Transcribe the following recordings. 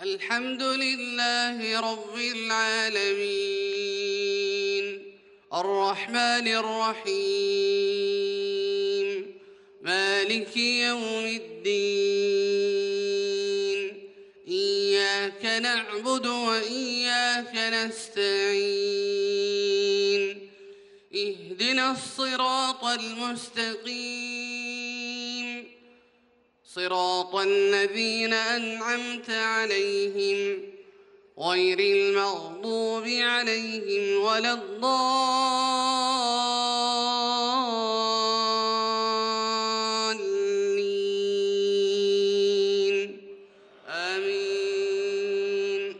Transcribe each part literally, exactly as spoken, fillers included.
الحمد لله رب العالمين الرحمن الرحيم مالك يوم الدين إياك نعبد وإياك نستعين اهدنا الصراط المستقيم صراط الذين أنعمت عليهم غير المغضوب عليهم ولا الضالين آمين.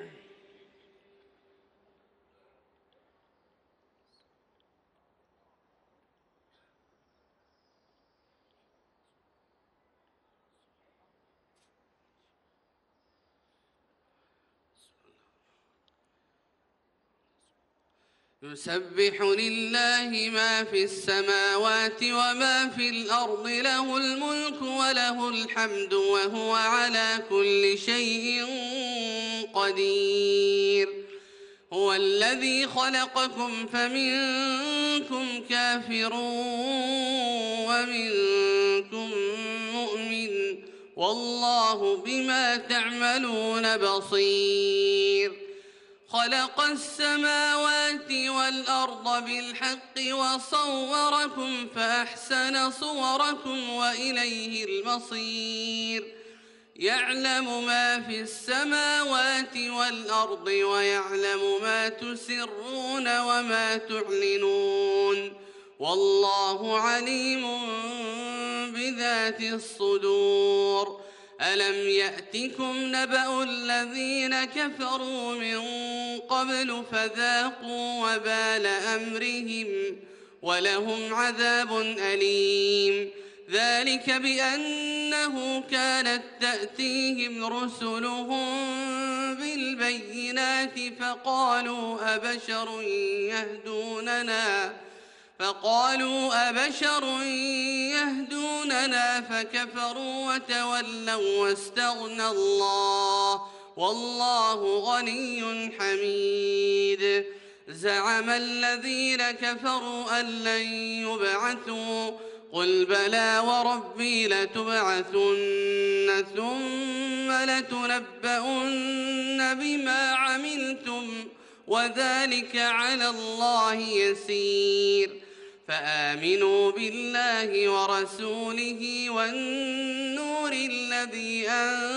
يسبح لله ما في السماوات وما في الأرض له الملك وله الحمد وهو على كل شيء قدير. هو الذي خلقكم فمنكم كافر ومنكم مؤمن والله بما تعملون بصير. خلق السماوات والأرض بالحق وصوركم فأحسن صوركم وإليه المصير. يعلم ما في السماوات والأرض ويعلم ما تسرون وما تعلنون والله عليم بذات الصدور. ألم يأتكم نبأ الذين كفروا من قبل فذاقوا وبال أمرهم ولهم عذاب أليم. ذلك بأنه كانت تأتيهم رسلهم بالبينات فقالوا أبشر يهدوننا فقالوا أبشر يهدوننا فكفروا وتولوا واستغنى الله والله غني حميد. زعم الذين كفروا أن لن يبعثوا قل بلى وربي لتبعثن ثم لتنبؤن بما عملتم وذلك على الله يسير. فآمنوا بالله ورسوله والنور الذي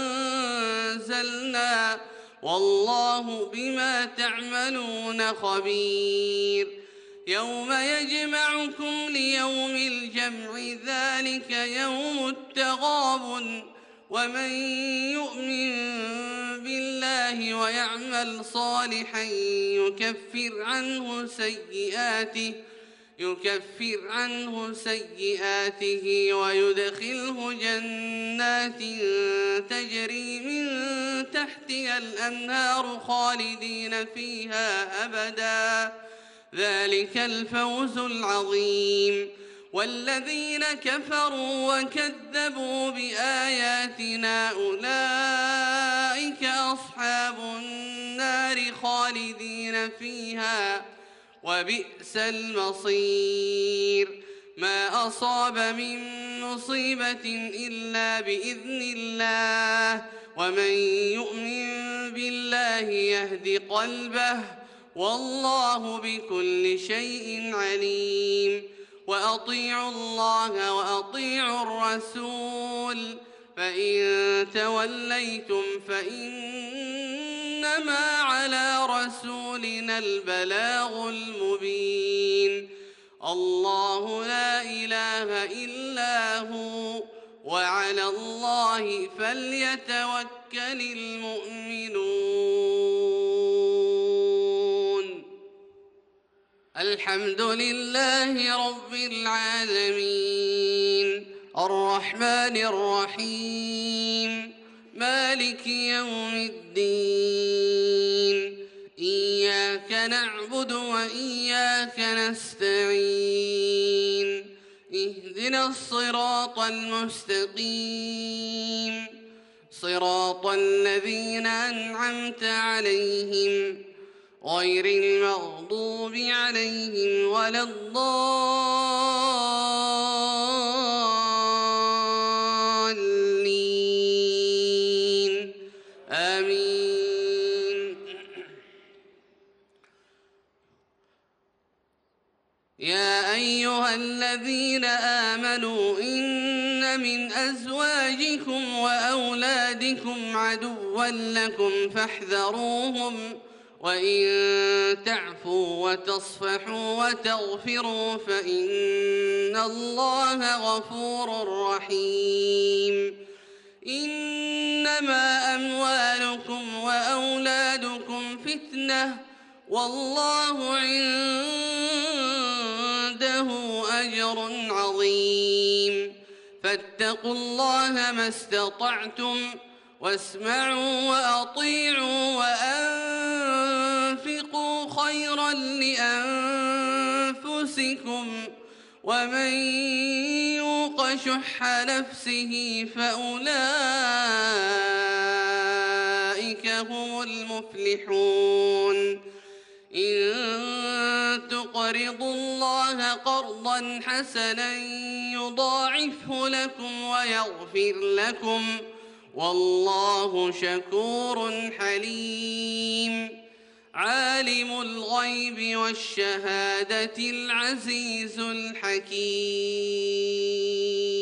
أنزلنا والله بما تعملون خبير. يوم يجمعكم ليوم الجمع ذلك يوم التغابن ومن يؤمن بالله ويعمل صالحا يكفر عنه سيئاته يكفر عنه سيئاته ويدخله جنات تجري من تحتها الأنهار خالدين فيها أبدا ذلك الفوز العظيم. والذين كفروا وكذبوا بآياتنا أولئك أصحاب النار خالدين فيها وبئس المصير. ما أصاب من مصيبة إلا بإذن الله ومن يؤمن بالله يهد قلبه والله بكل شيء عليم. وأطيعوا الله وأطيعوا الرسول فإن توليتم فإنما على رسولنا البلاغ المبين. الله لا إله إلا هو وعلى الله فليتوكل المؤمنون. الحمد لله رب العالمين الرحمن الرحيم مالك يوم الدين إياك نعبد وإياك نستعين اهدنا الصراط المستقيم صراط الذين أنعمت عليهم غير المغضوب عليهم ولا الضالين آمين. يا أيها الذين آمنوا إن من أزواجكم وأولادكم عدوا لكم فاحذروهم وإن تعفوا وتصفحوا وتغفروا فإن الله غفور رحيم. إنما أموالكم وأولادكم فتنة والله عنده أجر عظيم. فاتقوا الله ما استطعتم واسمعوا وأطيعوا وأنفقوا خيرا لأنفسكم ومن يوق شح نفسه فأولئك هم المفلحون. إن تقرضوا الله قرضا حسنا يضاعفه لكم ويغفر لكم والله شكور حليم. عالم الغيب والشهادة العزيز الحكيم.